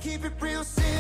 Keep it real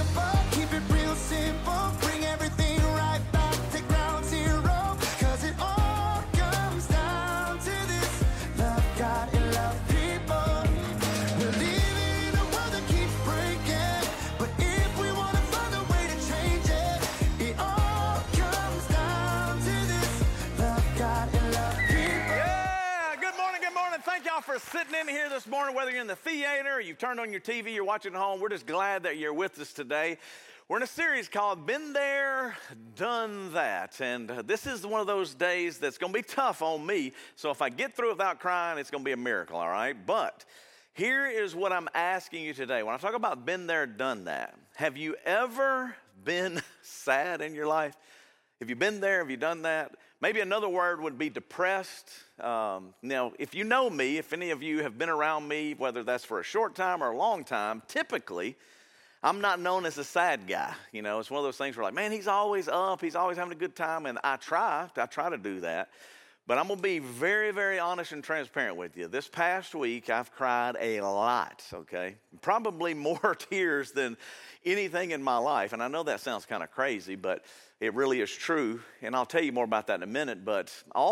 simple, bring everything right back to ground zero. Cause it all comes down to this: love God and love people. We're living in a world that keeps breaking, but if we wanna find a way to change it, it all comes down to this: love God and love people. Yeah, good morning, good morning. Thank y'all for sitting in here this morning, whether you're in the theater, you've turned on your TV, you're watching at home. We're just glad that you're with us today. We're in a series called Been There, Done That. And this is one of those days that's going to be tough on me. So if I get through without crying, it's going to be a miracle, all right? But here is what I'm asking you today. When I talk about been there, done that, have you ever been sad in your life? Have you been there? Have you done that? Maybe another word would be depressed. Now, if you know me, if any of you have been around me, whether that's for a short time or a long time, typically, I'm not known as a sad guy. You know, it's one of those things where like, man, he's always up. He's always having a good time. And I try to do that. But I'm going to be very, very honest and transparent with you. This past week, I've cried a lot, okay? Probably more tears than anything in my life. And I know that sounds kind of crazy, but it really is true. And I'll tell you more about that in a minute. But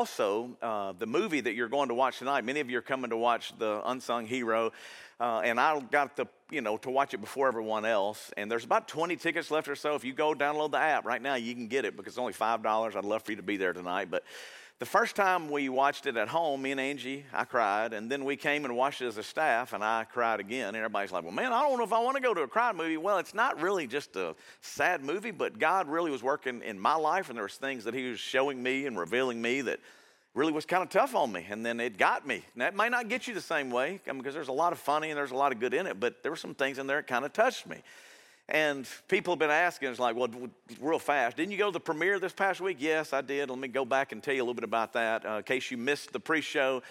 also, the movie that you're going to watch tonight, many of you are coming to watch The Unsung Hero. And I got to watch it before everyone else. And there's about 20 tickets left or so. If you go download the app right now, you can get it because it's only $5. I'd love for you to be there tonight. But the first time we watched it at home, me and Angie, I cried. And then we came and watched it as a staff, and I cried again. And everybody's like, well, man, I don't know if I want to go to a cry movie. Well, it's not really just a sad movie, but God really was working in my life, and there was things that he was showing me and revealing me that really was kind of tough on me, and then it got me. Now, it might not get you the same way, because there's a lot of funny and there's a lot of good in it, but there were some things in there that kind of touched me. And people have been asking, it's like, well, real fast, didn't you go to the premiere this past week? Yes, I did. Let me go back and tell you a little bit about that. In case you missed the pre-show,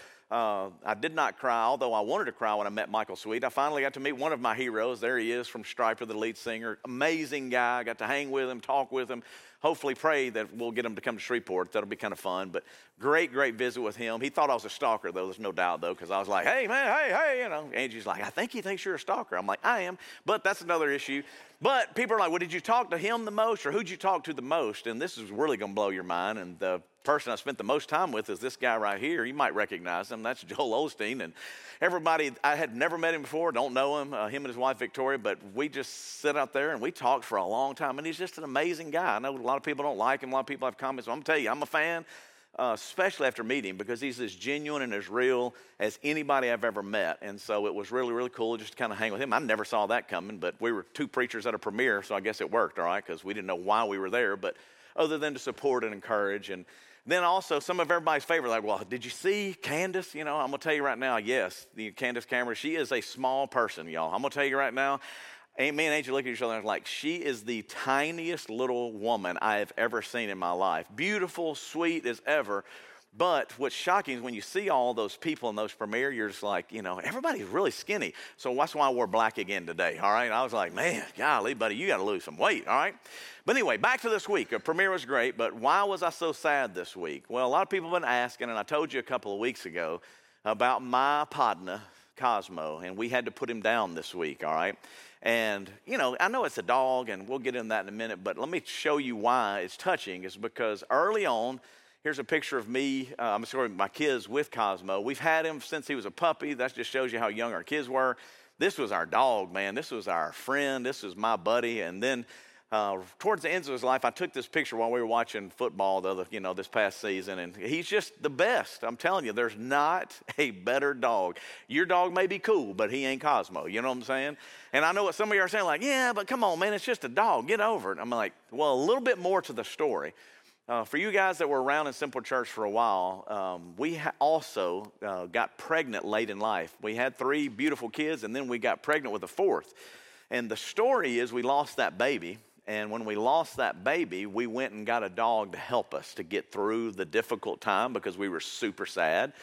I did not cry, although I wanted to cry when I met Michael Sweet. I finally got to meet one of my heroes. There he is from Stryper, the lead singer. Amazing guy. I got to hang with him, talk with him. Hopefully pray that we'll get him to come to Shreveport. That'll be kind of fun. But great visit with him. He thought I was a stalker, though. There's no doubt, though, because I was like, hey, man, hey, Angie's like, I think he thinks you're a stalker. I'm like, I am. But that's another issue. But people are like, well, did you talk to him the most, or who'd you talk to the most? And this is really going to blow your mind. And the person I spent the most time with is this guy right here. You might recognize him. That's Joel Osteen. And everybody, I had never met him before, don't know him, him and his wife, Victoria, but we just sit out there and we talked for a long time. And he's just an amazing guy. I know a lot of people don't like him. A lot of people have comments. So I'm going to tell you, I'm a fan. Especially after meeting him, because he's as genuine and as real as anybody I've ever met. And so it was really, really cool just to kind of hang with him. I never saw that coming, but we were two preachers at a premiere, so I guess it worked, all right, because we didn't know why we were there, but other than to support and encourage. And then also some of everybody's favorite, like, well, did you see Candace? You know, I'm going to tell you right now, yes, Candace Cameron, she is a small person, y'all. I'm going to tell you right now, me and Angie look at each other and like, she is the tiniest little woman I have ever seen in my life. Beautiful, sweet as ever. But what's shocking is when you see all those people in those premiere, you're just like, everybody's really skinny. So that's why I wore black again today, all right? I was like, man, golly, buddy, you got to lose some weight, all right? But anyway, back to this week. A premiere was great, but why was I so sad this week? Well, a lot of people have been asking, and I told you a couple of weeks ago about my partner, Cosmo, and we had to put him down this week, all right? And, I know it's a dog, and we'll get into that in a minute, but let me show you why it's touching. It's because early on, here's a picture of me, my kids with Cosmo. We've had him since he was a puppy. That just shows you how young our kids were. This was our dog, man. This was our friend. This was my buddy. And then towards the end of his life, I took this picture while we were watching football this past season, and he's just the best. I'm telling you, there's not a better dog. Your dog may be cool, but he ain't Cosmo. You know what I'm saying? And I know what some of you are saying, like, yeah, but come on, man, it's just a dog. Get over it. I'm like, well, a little bit more to the story. For you guys that were around in Simple Church for a while, we also got pregnant late in life. We had 3 beautiful kids, and then we got pregnant with a 4th. And the story is we lost that baby. And when we lost that baby, we went and got a dog to help us to get through the difficult time because we were super sad.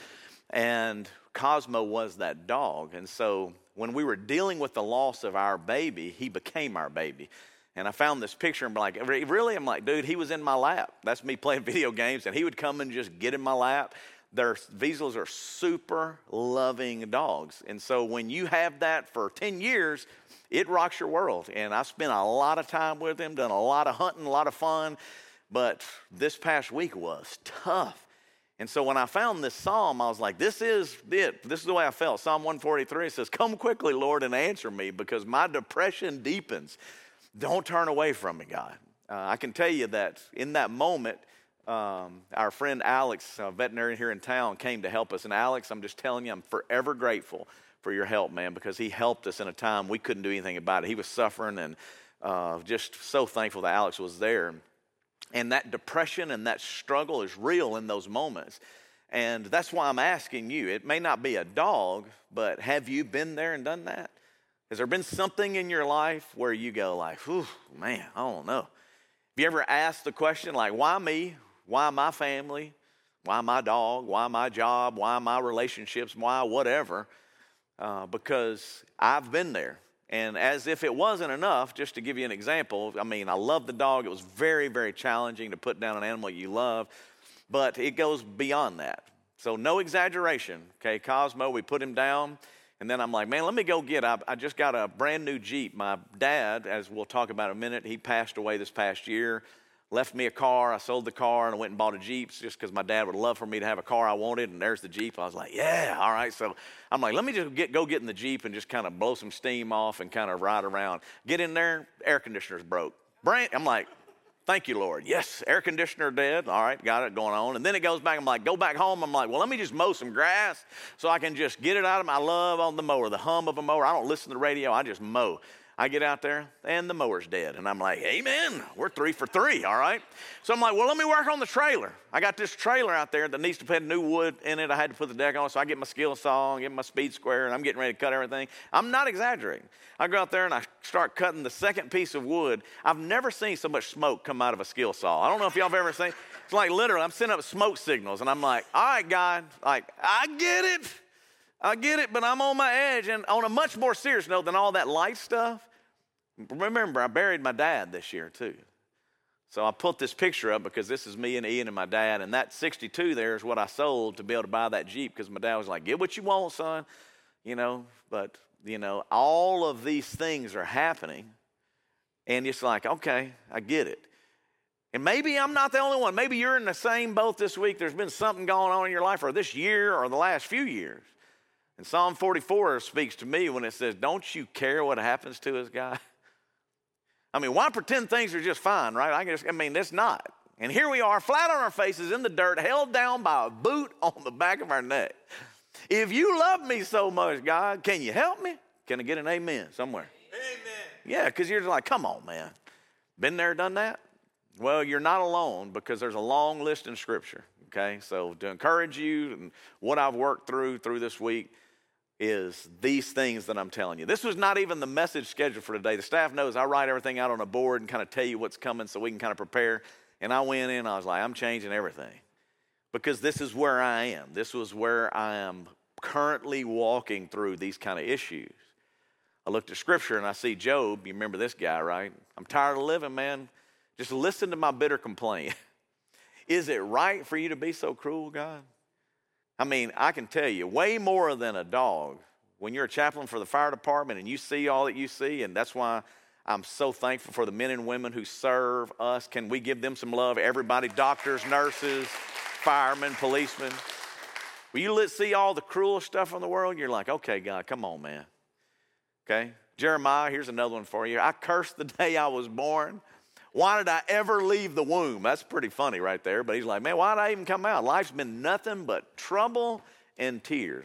And Cosmo was that dog. And so when we were dealing with the loss of our baby, he became our baby. And I found this picture and I'm like, really? I'm like, dude, he was in my lap. That's me playing video games. And he would come and just get in my lap. Their Vizslas are super loving dogs. And so when you have that for 10 years, it rocks your world. And I spent a lot of time with them, done a lot of hunting, a lot of fun. But this past week was tough. And so when I found this psalm, I was like, this is it. This is the way I felt. Psalm 143 says, come quickly, Lord, and answer me because my depression deepens. Don't turn away from me, God. I can tell you that in that moment, our friend Alex, a veterinarian here in town, came to help us. And Alex, I'm just telling you, I'm forever grateful for your help, man, because he helped us in a time we couldn't do anything about it. He was suffering, and just so thankful that Alex was there. And that depression and that struggle is real in those moments. And that's why I'm asking you. It may not be a dog, but have you been there and done that? Has there been something in your life where you go like, whew, man, I don't know. Have you ever asked the question like, why me? Why my family? Why my dog? Why my job? Why my relationships? Why whatever? Because I've been there. And as if it wasn't enough, just to give you an example, I mean, I love the dog. It was very, very challenging to put down an animal you love, but it goes beyond that. So no exaggeration, okay? Cosmo, we put him down, and then I'm like, man, let me go I just got a brand new Jeep. My dad, as we'll talk about in a minute, he passed away this past year. Left me a car. I sold the car and I went and bought a Jeep just because my dad would love for me to have a car I wanted, and there's the Jeep. I was like, yeah, all right. So I'm like, let me just go get in the Jeep and just kind of blow some steam off and kind of ride around. Get in there, air conditioner's broke. I'm like, thank you, Lord. Yes, air conditioner dead. All right, got it going on. And then it goes back. I'm like, go back home. I'm like, well, let me just mow some grass so I can just get it out of my love on the mower, the hum of a mower. I don't listen to the radio. I just mow. I get out there, and the mower's dead. And I'm like, amen, we're 3 for 3, all right? So I'm like, well, let me work on the trailer. I got this trailer out there that needs to put new wood in it. I had to put the deck on, so I get my skill saw, get my speed square, and I'm getting ready to cut everything. I'm not exaggerating. I go out there, and I start cutting the second piece of wood. I've never seen so much smoke come out of a skill saw. I don't know if y'all have ever seen. It's like literally, I'm sending up smoke signals, and I'm like, all right, God, like, I get it, but I'm on my edge. And on a much more serious note than all that light stuff, remember, I buried my dad this year, too. So I put this picture up because this is me and Ian and my dad, and that 62 there is what I sold to be able to buy that Jeep because my dad was like, get what you want, son, but, all of these things are happening, and it's like, okay, I get it. And maybe I'm not the only one. Maybe you're in the same boat this week. There's been something going on in your life or this year or the last few years. And Psalm 44 speaks to me when it says, don't you care what happens to this guy? I mean, why pretend things are just fine, right? It's not. And here we are, flat on our faces in the dirt, held down by a boot on the back of our neck. If you love me so much, God, can you help me? Can I get an amen somewhere? Amen. Yeah, because you're just like, come on, man. Been there, done that? Well, you're not alone because there's a long list in Scripture, okay? So to encourage you and what I've worked through this week, is these things that I'm telling you. This was not even the message scheduled for today. The staff knows I write everything out on a board and kind of tell you what's coming so we can kind of prepare. And I went in, I was like, I'm changing everything. Because this is where I am. This was where I am currently walking through these kind of issues. I looked at Scripture and I see Job. You remember this guy, right? I'm tired of living, man. Just listen to my bitter complaint. Is it right for you to be so cruel, God? I mean, I can tell you, way more than a dog, when you're a chaplain for the fire department and you see all that you see, and that's why I'm so thankful for the men and women who serve us. Can we give them some love? Everybody, doctors, nurses, firemen, policemen. When you see all the cruel stuff in the world, you're like, okay, God, come on, man. Okay? Jeremiah, here's another one for you. I cursed the day I was born. Why did I ever leave the womb? That's pretty funny right there. But he's like, man, why did I even come out? Life's been nothing but trouble and tears.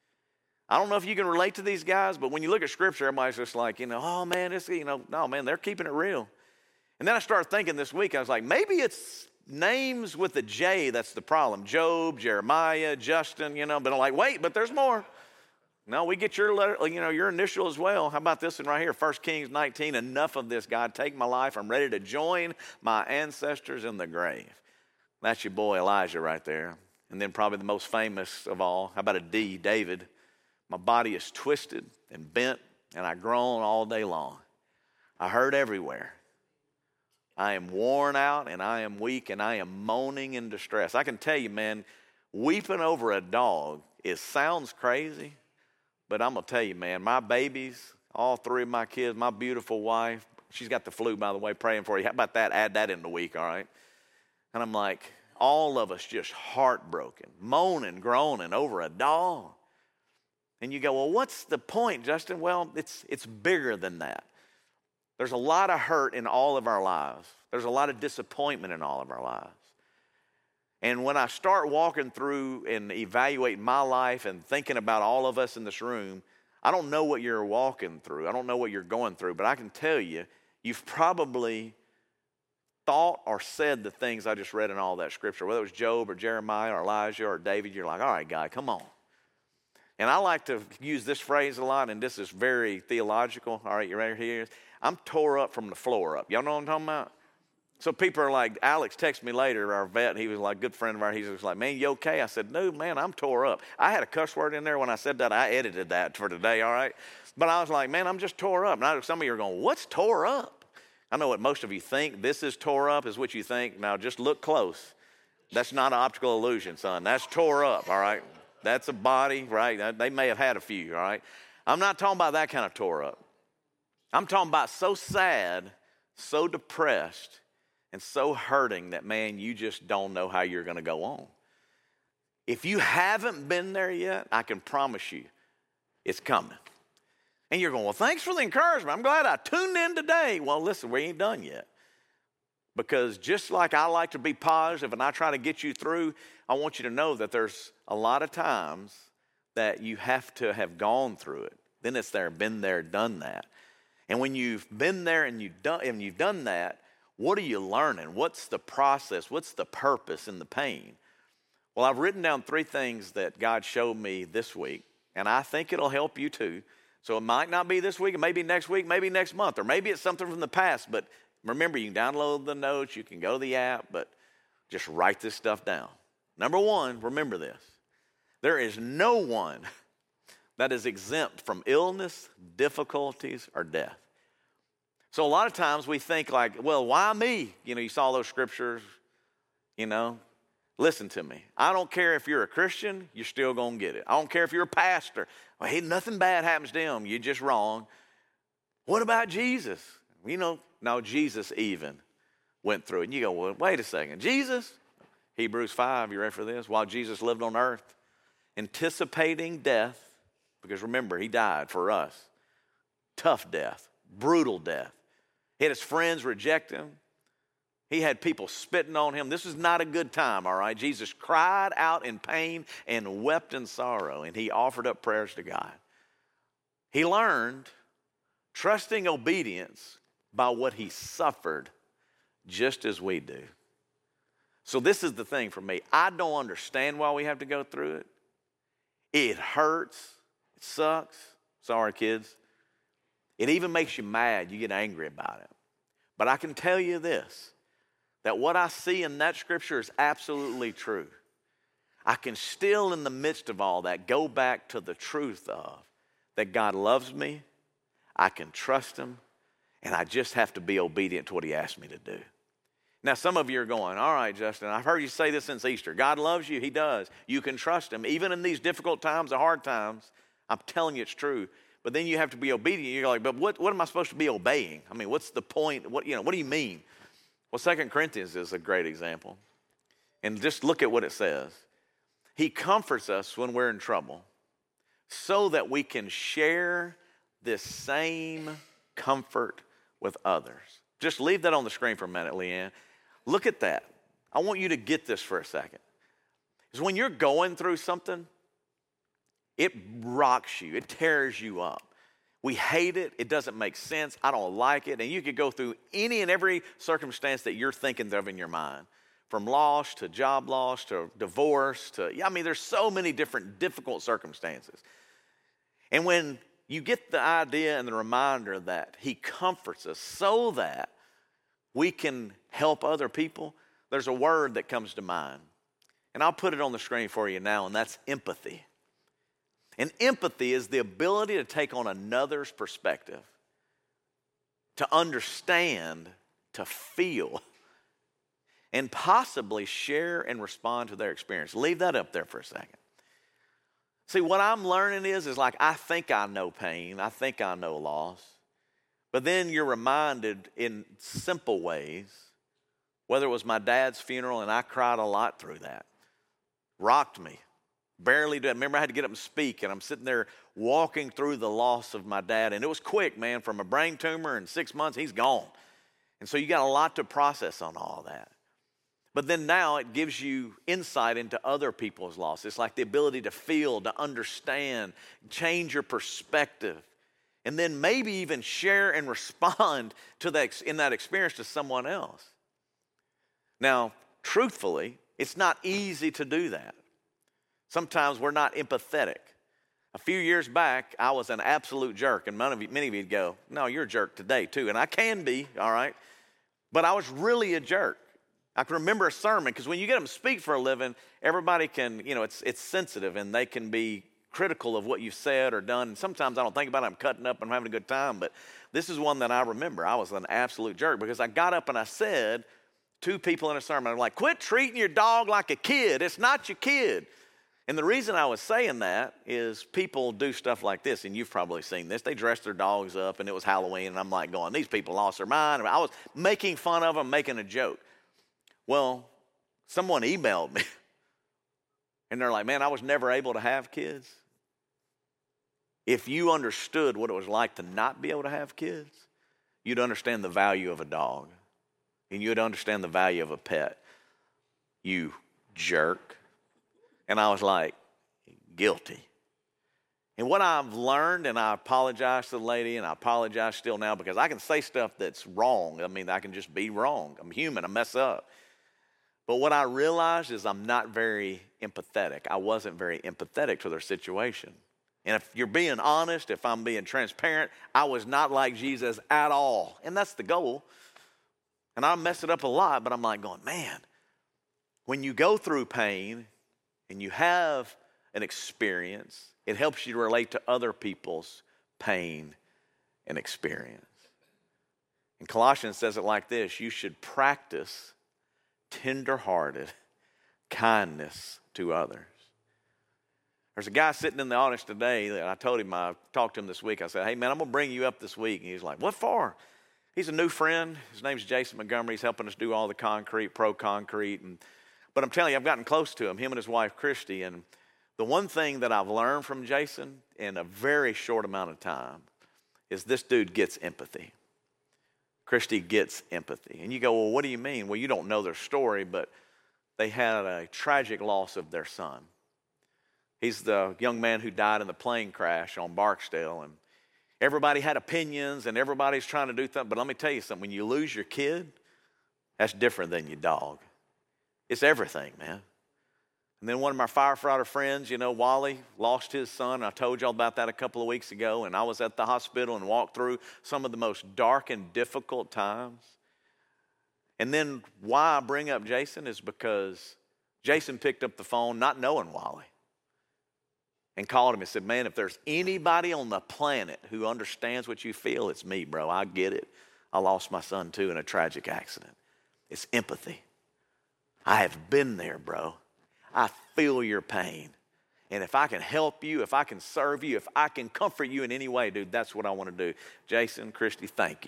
I don't know if you can relate to these guys, but when you look at Scripture, everybody's just like, oh, man, no, man, they're keeping it real. And then I started thinking this week, I was like, maybe it's names with a J that's the problem. Job, Jeremiah, Justin, but I'm like, wait, but there's more. No, we get your letter, your initial as well. How about this one right here? 1 Kings 19, enough of this, God. Take my life. I'm ready to join my ancestors in the grave. That's your boy Elijah right there. And then probably the most famous of all, how about a D, David? My body is twisted and bent, and I groan all day long. I hurt everywhere. I am worn out, and I am weak, and I am moaning in distress. I can tell you, man, weeping over a dog, it sounds crazy, but I'm going to tell you, man, my babies, all three of my kids, my beautiful wife, she's got the flu, by the way, praying for you. How about that? Add that in the week, all right? And I'm like, all of us just heartbroken, moaning, groaning over a dog. And you go, well, what's the point, Justin? Well, it's bigger than that. There's a lot of hurt in all of our lives. There's a lot of disappointment in all of our lives. And when I start walking through and evaluating my life and thinking about all of us in this room, I don't know what you're walking through. I don't know what you're going through, but I can tell you, you've probably thought or said the things I just read in all that scripture, whether it was Job or Jeremiah or Elijah or David. You're like, all right, God, come on. And I like to use this phrase a lot, and this is very theological. All right, you ready here? I'm tore up from the floor up. Y'all know what I'm talking about? So people are like, Alex texted me later, our vet, he was like a good friend of ours. He was like, man, you okay? I said, no, man, I'm tore up. I had a cuss word in there when I said that. I edited that for today, all right? But I was like, man, I'm just tore up. Now some of you are going, what's tore up? I know what most of you think. This is tore up is what you think. Now just look close. That's not an optical illusion, son. That's tore up, all right? That's a body, right? They may have had a few, all right? I'm not talking about that kind of tore up. I'm talking about so sad, so depressed, and so hurting that, man, you just don't know how you're going to go on. If you haven't been there yet, I can promise you it's coming. And you're going, well, thanks for the encouragement. I'm glad I tuned in today. Well, listen, we ain't done yet. Because just like I like to be positive and I try to get you through, I want you to know that there's a lot of times that you have to have gone through it. Then it's there, been there, done that. And when you've been there and you've done that, what are you learning? What's the process? What's the purpose in the pain? Well, I've written down 3 things that God showed me this week, and I think it'll help you too. So it might not be this week, it may be next week, maybe next month, or maybe it's something from the past. But remember, you can download the notes, you can go to the app, but just write this stuff down. Number 1, remember this. There is no one that is exempt from illness, difficulties, or death. So a lot of times we think like, well, why me? You saw those scriptures, Listen to me. I don't care if you're a Christian, you're still going to get it. I don't care if you're a pastor. Well, hey, nothing bad happens to him. You're just wrong. What about Jesus? Now Jesus even went through it. And you go, well, wait a second. Jesus? Hebrews 5, you ready for this? While Jesus lived on earth, anticipating death, because remember, he died for us. Tough death, brutal death. He had his friends reject him. He had people spitting on him. This was not a good time, all right? Jesus cried out in pain and wept in sorrow, and he offered up prayers to God. He learned trusting obedience by what he suffered, just as we do. So this is the thing for me. I don't understand why we have to go through it. It hurts. It sucks. Sorry, kids. It even makes you mad. You get angry about it. But I can tell you this, that what I see in that scripture is absolutely true. I can still, in the midst of all that, go back to the truth of that God loves me, I can trust him, and I just have to be obedient to what he asked me to do. Now, some of you are going, all right, Justin, I've heard you say this since Easter. God loves you. He does. You can trust him. Even in these difficult times, the hard times, I'm telling you it's true. But then you have to be obedient. You're like, but what am I supposed to be obeying? I mean, what's the point? What do you mean? Well, 2 Corinthians is a great example. And just look at what it says. He comforts us when we're in trouble so that we can share this same comfort with others. Just leave that on the screen for a minute, Leanne. Look at that. I want you to get this for a second. Because when you're going through something, it rocks you. It tears you up. We hate it. It doesn't make sense. I don't like it. And you could go through any and every circumstance that you're thinking of in your mind. From loss to job loss to divorce to, there's so many different difficult circumstances. And when you get the idea and the reminder that he comforts us so that we can help other people, there's a word that comes to mind. And I'll put it on the screen for you now, and that's empathy. And empathy is the ability to take on another's perspective, to understand, to feel. and possibly share and respond to their experience. Leave that up there for a second. See, what I'm learning is like I think I know pain. I think I know loss. But then you're reminded in simple ways, whether it was my dad's funeral, and I cried a lot through that. Rocked me. Barely did. Remember, I had to get up and speak, and I'm sitting there walking through the loss of my dad. And it was quick, man. From a brain tumor in 6 months, he's gone. And so you got a lot to process on all that. But then now it gives you insight into other people's loss. It's like the ability to feel, to understand, change your perspective, and then maybe even share and respond to that in that experience to someone else. Now, truthfully, it's not easy to do that. Sometimes we're not empathetic. A few years back, I was an absolute jerk, and many of you'd go, no, you're a jerk today too, and I can be, all right? But I was really a jerk. I can remember a sermon, because when you get them to speak for a living, everybody can, it's sensitive, and they can be critical of what you've said or done. And sometimes I don't think about it, I'm cutting up and I'm having a good time, but this is one that I remember. I was an absolute jerk, because I got up and I said to people in a sermon, I'm like, quit treating your dog like a kid. It's not your kid. And the reason I was saying that is people do stuff like this, and you've probably seen this. They dress their dogs up, and it was Halloween, and I'm like going, these people lost their mind. I was making fun of them, making a joke. Well, someone emailed me, and they're like, man, I was never able to have kids. If you understood what it was like to not be able to have kids, you'd understand the value of a dog, and you'd understand the value of a pet. You jerk. And I was like, guilty. And what I've learned, and I apologize to the lady, and I apologize still now, because I can say stuff that's wrong. I mean, I can just be wrong. I'm human. I mess up. But what I realized is I'm not very empathetic. I wasn't very empathetic to their situation. And if you're being honest, if I'm being transparent, I was not like Jesus at all. And that's the goal. And I mess it up a lot, but I'm like going, man, when you go through pain and you have an experience, it helps you to relate to other people's pain and experience. And Colossians says it like this: you should practice tender-hearted kindness to others. There's a guy sitting in the audience today that I told him, I talked to him this week. I said, hey, man, I'm going to bring you up this week. And he's like, what for? He's a new friend. His name's Jason Montgomery. He's helping us do all the concrete, pro concrete. But I'm telling you, I've gotten close to him and his wife, Christy. And the one thing that I've learned from Jason in a very short amount of time is this dude gets empathy. Christy gets empathy. And you go, well, what do you mean? Well, you don't know their story, but they had a tragic loss of their son. He's the young man who died in the plane crash on Barksdale. And everybody had opinions, and everybody's trying to do something. But let me tell you something. When you lose your kid, that's different than your dog. It's everything, man. And then one of my firefighter friends, Wally, lost his son. I told y'all about that a couple of weeks ago. And I was at the hospital and walked through some of the most dark and difficult times. And then why I bring up Jason is because Jason picked up the phone not knowing Wally and called him and said, man, if there's anybody on the planet who understands what you feel, it's me, bro. I get it. I lost my son, too, in a tragic accident. It's empathy. I have been there, bro. I feel your pain. And if I can help you, if I can serve you, if I can comfort you in any way, dude, that's what I want to do. Jason, Christy, thank you.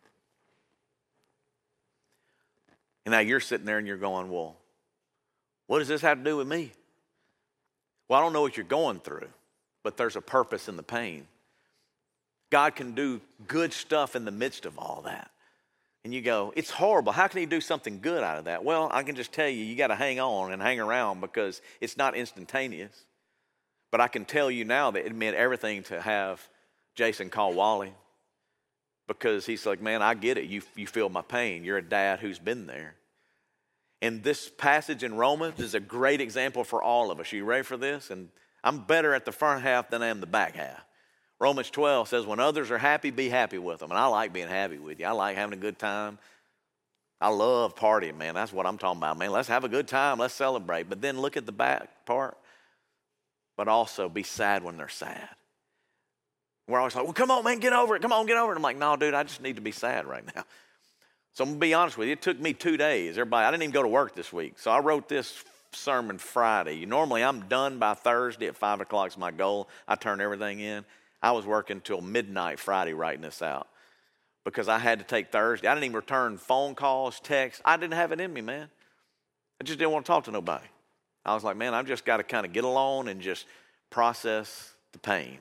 And now you're sitting there and you're going, well, what does this have to do with me? Well, I don't know what you're going through, but there's a purpose in the pain. God can do good stuff in the midst of all that. And you go, it's horrible. How can he do something good out of that? Well, I can just tell you, you got to hang on and hang around because it's not instantaneous. But I can tell you now that it meant everything to have Jason call Wally, because he's like, man, I get it. You feel my pain. You're a dad who's been there. And this passage in Romans is a great example for all of us. You ready for this? And I'm better at the front half than I am the back half. Romans 12 says, when others are happy, be happy with them. And I like being happy with you. I like having a good time. I love partying, man. That's what I'm talking about, man. Let's have a good time. Let's celebrate. But then look at the back part. But also be sad when they're sad. We're always like, well, come on, man, get over it. Come on, get over it. I'm like, no, dude, I just need to be sad right now. So I'm going to be honest with you. It took me 2 days. Everybody, I didn't even go to work this week. So I wrote this sermon Friday. Normally I'm done by Thursday at 5 o'clock is my goal. I turn everything in. I was working till midnight Friday writing this out because I had to take Thursday. I didn't even return phone calls, texts. I didn't have it in me, man. I just didn't want to talk to nobody. I was like, man, I've just got to kind of get alone and just process the pain,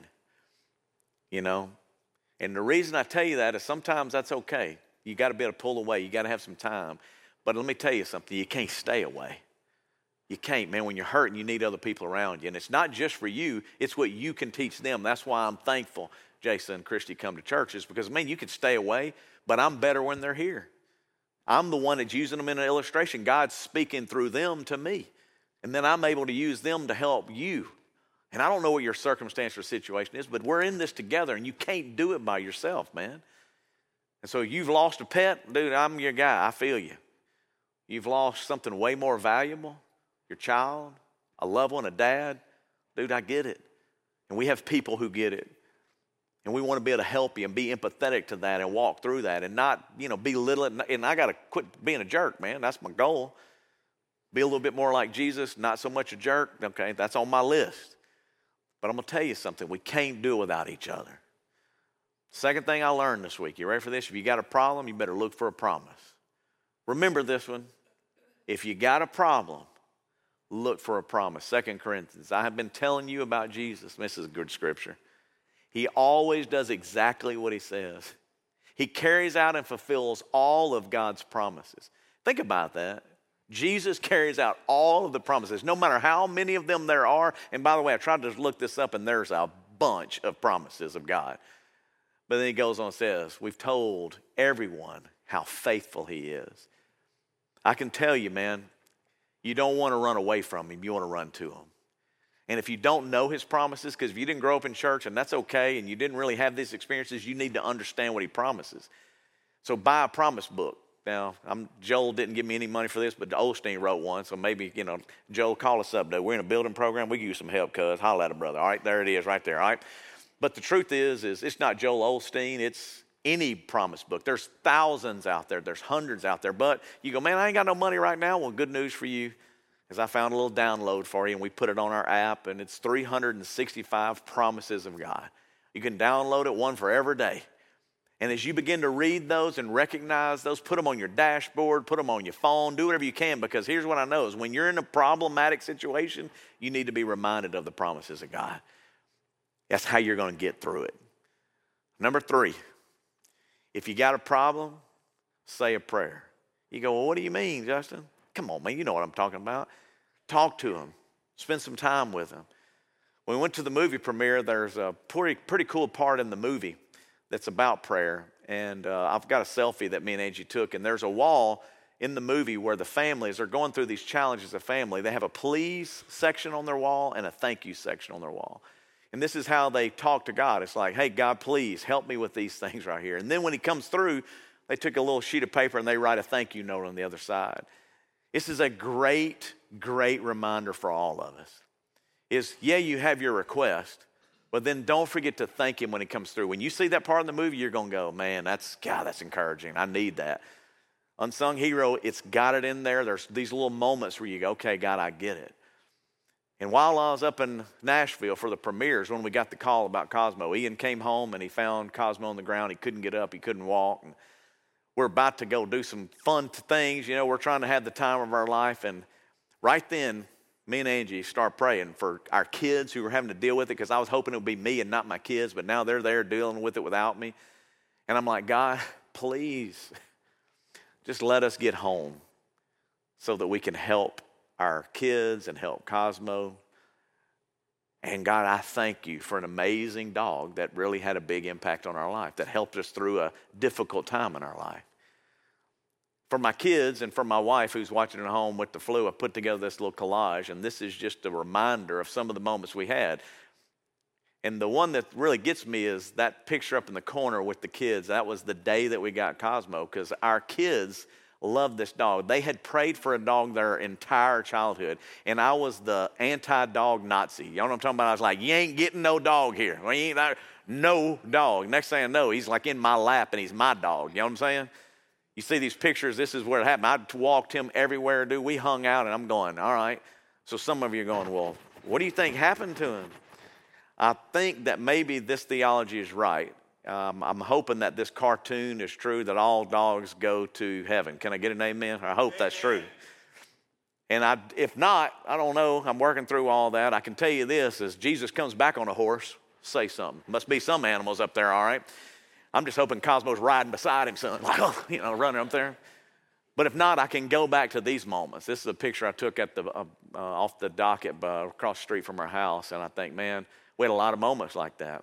you know. And the reason I tell you that is sometimes that's okay. You got to be able to pull away. You got to have some time. But let me tell you something. You can't stay away. You can't, man. When you're hurting, you need other people around you. And it's not just for you. It's what you can teach them. That's why I'm thankful Jason and Christy come to churches because, man, you can stay away, but I'm better when they're here. I'm the one that's using them in an illustration. God's speaking through them to me. And then I'm able to use them to help you. And I don't know what your circumstance or situation is, but we're in this together, and you can't do it by yourself, man. And so you've lost a pet, dude, I'm your guy. I feel you. You've lost something way more valuable, your child, a loved one, a dad. Dude, I get it. And we have people who get it. And we want to be able to help you and be empathetic to that and walk through that and not, belittle it. And I got to quit being a jerk, man. That's my goal. Be a little bit more like Jesus, not so much a jerk. Okay, that's on my list. But I'm going to tell you something. We can't do it without each other. Second thing I learned this week. You ready for this? If you got a problem, you better look for a promise. Remember this one. If you got a problem, look for a promise. 2 Corinthians. I have been telling you about Jesus. This is a good scripture. He always does exactly what he says. He carries out and fulfills all of God's promises. Think about that. Jesus carries out all of the promises, no matter how many of them there are. And by the way, I tried to look this up, and there's a bunch of promises of God. But then he goes on and says, we've told everyone how faithful he is. I can tell you, man, you don't want to run away from him. You want to run to him. And if you don't know his promises, because if you didn't grow up in church, and that's okay, and you didn't really have these experiences, you need to understand what he promises. So buy a promise book. Now, Joel didn't give me any money for this, but Osteen wrote one, so maybe, Joel, call us up, though. We're in a building program. We can use some help, cuz. Holla at a brother. All right, there it is right there, all right? But the truth is it's not Joel Osteen. It's any promise book. There's thousands out there. There's hundreds out there. But you go, man, I ain't got no money right now. Well, good news for you is I found a little download for you, and we put it on our app, and it's 365 promises of God. You can download it, one for every day. And as you begin to read those and recognize those, put them on your dashboard, put them on your phone, do whatever you can, because here's what I know is when you're in a problematic situation, you need to be reminded of the promises of God. That's how you're going to get through it. Number 3, if you got a problem, say a prayer. You go, well, what do you mean, Justin? Come on, man, you know what I'm talking about. Talk to him. Spend some time with him. When we went to the movie premiere, there's a pretty cool part in the movie that's about prayer. And I've got a selfie that me and Angie took, and there's a wall in the movie where the families are going through these challenges as a family. They have a please section on their wall and a thank you section on their wall. And this is how they talk to God. It's like, hey, God, please help me with these things right here. And then when he comes through, they took a little sheet of paper and they write a thank you note on the other side. This is a great, great reminder for all of us. Yeah, you have your request, but then don't forget to thank him when he comes through. When you see that part in the movie, you're going to go, man, that's encouraging. I need that. Unsung hero, it's got it in there. There's these little moments where you go, okay, God, I get it. And while I was up in Nashville for the premieres, when we got the call about Cosmo, Ian came home and he found Cosmo on the ground. He couldn't get up. He couldn't walk. And we're about to go do some fun things. We're trying to have the time of our life. And right then, me and Angie start praying for our kids who were having to deal with it, because I was hoping it would be me and not my kids, but now they're there dealing with it without me. And I'm like, God, please, just let us get home so that we can help our kids and help Cosmo. And God, I thank you for an amazing dog that really had a big impact on our life, that helped us through a difficult time in our life. For my kids and for my wife who's watching at home with the flu, I put together this little collage, and this is just a reminder of some of the moments we had. And the one that really gets me is that picture up in the corner with the kids. That was the day that we got Cosmo, because our kids loved this dog. They had prayed for a dog their entire childhood, and I was the anti-dog Nazi. You know what I'm talking about? I was like, you ain't getting no dog here. No dog. Next thing I know, he's like in my lap, and he's my dog. You know what I'm saying? You see these pictures, this is where it happened. I walked him everywhere, dude. We hung out, and I'm going, all right. So some of you are going, well, what do you think happened to him? I think that maybe this theology is right. I'm hoping that this cartoon is true, that all dogs go to heaven. Can I get an amen? I hope that's true. And if not, I don't know. I'm working through all that. I can tell you this, as Jesus comes back on a horse, say something. Must be some animals up there, all right? I'm just hoping Cosmo's riding beside him, son, like, running up there. But if not, I can go back to these moments. This is a picture I took at off the dock across the street from our house, and I think, man, we had a lot of moments like that.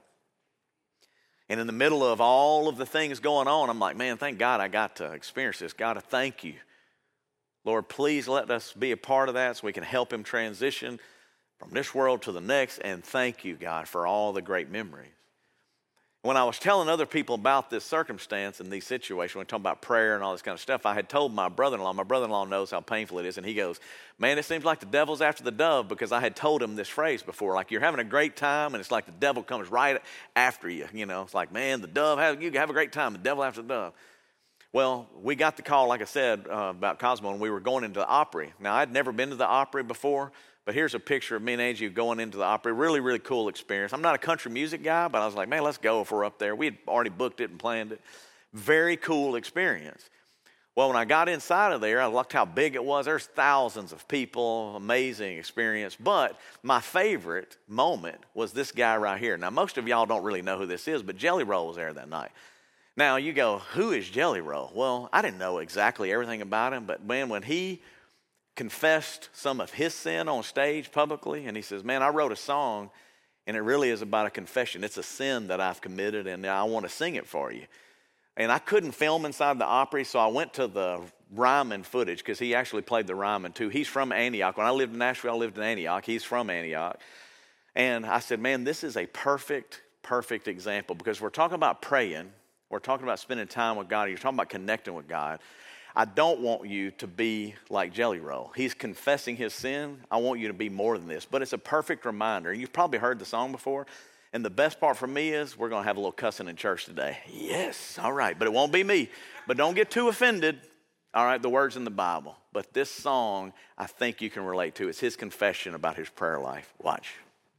And in the middle of all of the things going on, I'm like, man, thank God I got to experience this. God, I thank you. Lord, please let us be a part of that so we can help him transition from this world to the next. And thank you, God, for all the great memories. When I was telling other people about this circumstance and these situations, when we talk about prayer and all this kind of stuff, I had told my brother-in-law knows how painful it is, and he goes, man, it seems like the devil's after the dove, because I had told him this phrase before, like you're having a great time, and it's like the devil comes right after you. It's like, man, the dove, you have a great time, the devil after the dove. Well, we got the call, like I said, about Cosmo, and we were going into the Opry. Now, I'd never been to the Opry before, but here's a picture of me and Angie going into the Opry. Really, really cool experience. I'm not a country music guy, but I was like, man, let's go if we're up there. We had already booked it and planned it. Very cool experience. Well, when I got inside of there, I looked how big it was. There's thousands of people, amazing experience. But my favorite moment was this guy right here. Now, most of y'all don't really know who this is, but Jelly Roll was there that night. Now, you go, who is Jelly Roll? Well, I didn't know exactly everything about him, but man, when he confessed some of his sin on stage publicly, and he says, man, I wrote a song, and it really is about a confession. It's a sin that I've committed, and I want to sing it for you. And I couldn't film inside the Opry, so I went to the Ryman footage, because he actually played the Ryman too. He's from Antioch. When I lived in Nashville, I lived in Antioch. He's from Antioch. And I said, man, this is a perfect example, because we're talking about praying. We're talking about spending time with God. You're talking about connecting with God. I don't want you to be like Jelly Roll. He's confessing his sin. I want you to be more than this. But it's a perfect reminder. You've probably heard the song before. And the best part for me is we're going to have a little cussing in church today. Yes, all right. But it won't be me. But don't get too offended. All right, the words in the Bible. But this song, I think you can relate to. It's his confession about his prayer life. Watch.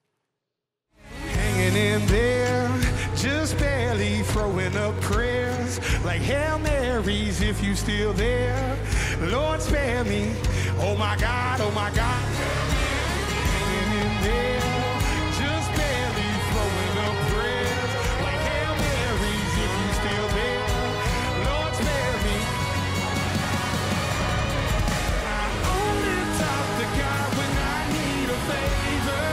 Hanging in there, just barely throwing up prayers like Hail Marys if you still there. Lord, spare me. Oh my God, oh my God. Hanging in there, just barely throwing up prayers like Hail Marys if you still there. Lord, spare me. I only talk to God when I need a favor.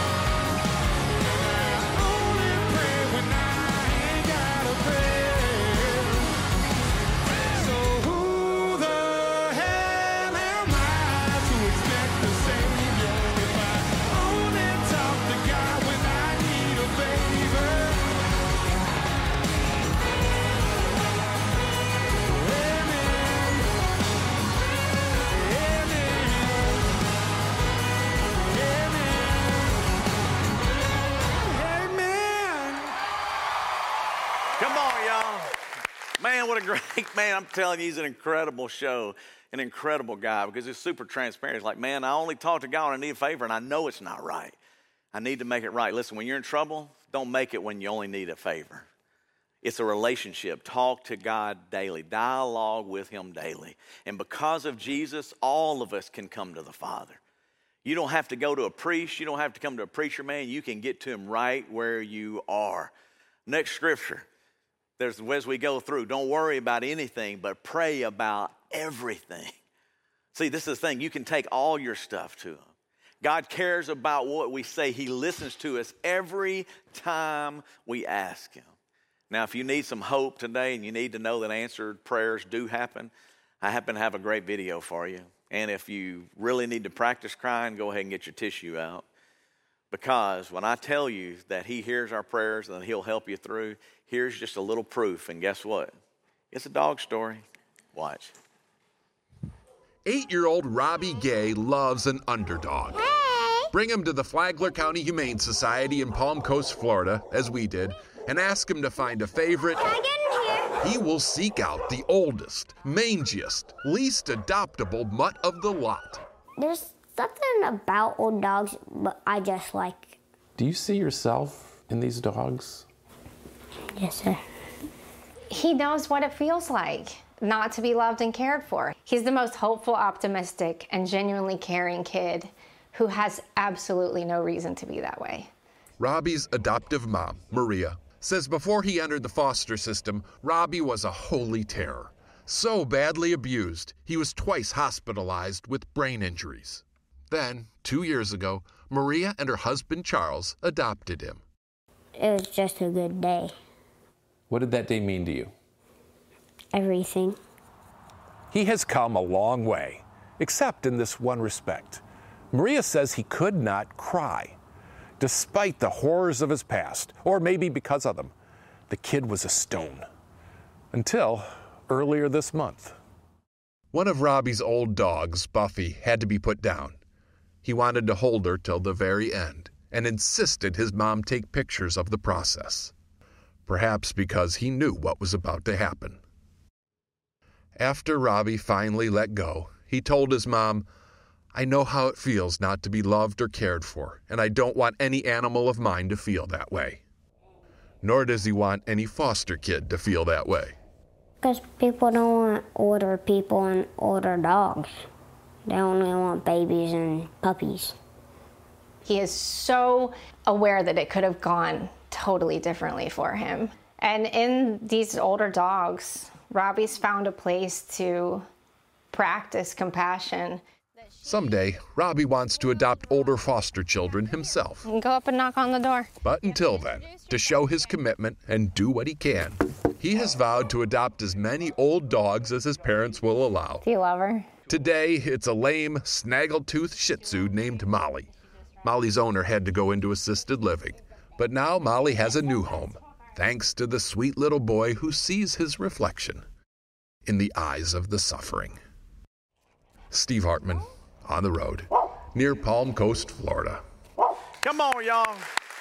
Man, what a great man. I'm telling you, he's an incredible show, an incredible guy, because he's super transparent. He's like, man, I only talk to God when I need a favor, and I know it's not right. I need to make it right. Listen, when you're in trouble, don't make it when you only need a favor. It's a relationship. Talk to God daily. Dialogue with him daily. And because of Jesus, all of us can come to the Father. You don't have to go to a priest. You don't have to come to a preacher, man. You can get to him right where you are. Next scripture. As we go through, don't worry about anything, but pray about everything. See, this is the thing. You can take all your stuff to him. God cares about what we say. He listens to us every time we ask him. Now, if you need some hope today and you need to know that answered prayers do happen, I happen to have a great video for you. And if you really need to practice crying, go ahead and get your tissue out. Because when I tell you that he hears our prayers and he'll help you through, here's just a little proof. And guess what? It's a dog story. Watch. 8-year-old Robbie Gay loves an underdog. Hey! Bring him to the Flagler County Humane Society in Palm Coast, Florida, as we did, and ask him to find a favorite Can I get in here? He will seek out the oldest, mangiest, least adoptable mutt of the lot. There's something about old dogs, but I just like. Do you see yourself in these dogs? Yes, sir. He knows what it feels like not to be loved and cared for. He's the most hopeful, optimistic, and genuinely caring kid who has absolutely no reason to be that way. Robbie's adoptive mom, Maria, says before he entered the foster system, Robbie was a holy terror. So badly abused, he was twice hospitalized with brain injuries. Then, 2 years ago, Maria and her husband Charles adopted him. It was just a good day. What did that day mean to you? Everything. He has come a long way, except in this one respect. Maria says he could not cry. Despite the horrors of his past, or maybe because of them, the kid was a stone. Until earlier this month. One of Robbie's old dogs, Buffy, had to be put down. He wanted to hold her till the very end and insisted his mom take pictures of the process. Perhaps because he knew what was about to happen. After Robbie finally let go, he told his mom, "I know how it feels not to be loved or cared for, and I don't want any animal of mine to feel that way." Nor does he want any foster kid to feel that way. Because people don't want older people and older dogs. They only want babies and puppies. He is so aware that it could have gone totally differently for him. And in these older dogs, Robbie's found a place to practice compassion. Someday, Robbie wants to adopt older foster children himself. You can go up and knock on the door. But until then, to show his commitment and do what he can, he has vowed to adopt as many old dogs as his parents will allow. Do you love her? Today, it's a lame, snaggletooth Shih Tzu named Molly. Molly's owner had to go into assisted living, but now Molly has a new home, thanks to the sweet little boy who sees his reflection in the eyes of the suffering. Steve Hartman, On the Road, near Palm Coast, Florida. Come on, y'all.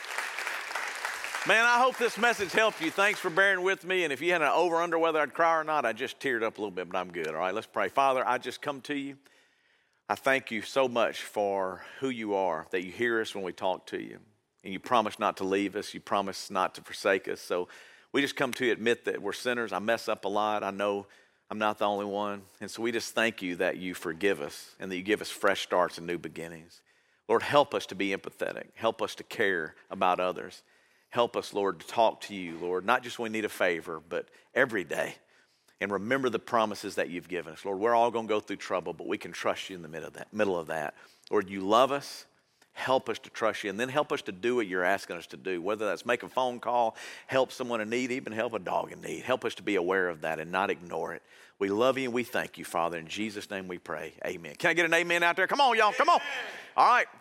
Man, I hope this message helped you. Thanks for bearing with me. And if you had an over-under whether I'd cry or not, I just teared up a little bit, but I'm good. All right, let's pray. Father, I just come to you. I thank you so much for who you are, that you hear us when we talk to you. And you promise not to leave us. You promise not to forsake us. So we just come to you, admit that we're sinners. I mess up a lot. I know I'm not the only one. And so we just thank you that you forgive us and that you give us fresh starts and new beginnings. Lord, help us to be empathetic. Help us to care about others. Help us, Lord, to talk to you, Lord, not just when we need a favor, but every day. And remember the promises that you've given us. Lord, we're all going to go through trouble, but we can trust you in the middle of that. Lord, you love us. Help us to trust you, and then help us to do what you're asking us to do, whether that's make a phone call, help someone in need, even help a dog in need. Help us to be aware of that and not ignore it. We love you and we thank you, Father. In Jesus' name we pray. Amen. Can I get an amen out there? Come on, y'all. Come on. All right.